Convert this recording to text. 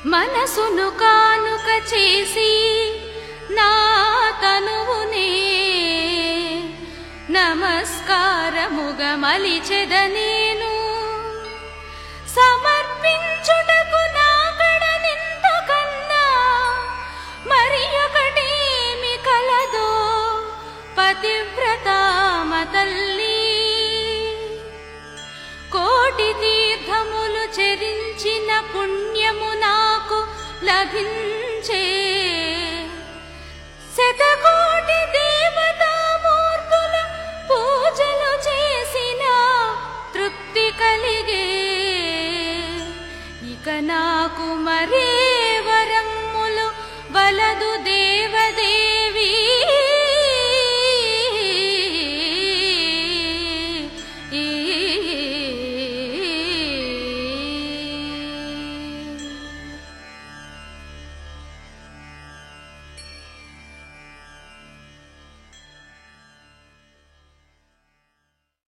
మనసును కానుక చేసి నా తనువునే నమస్కారముగా మలిచెద నేను. సమర్పించుటకు నా కడ నిందుకన్నా మరి ఒకటేమి కలదో పతివ్రతామ తల్లి. కోటి తీర్థములు చెరించిన పుణ్యము నాకు లభించే. శతకోటి దేవతామూర్తుల పూజలు చేసిన తృప్తి కలిగే. ఇక నాకు మరే వరములు వలదు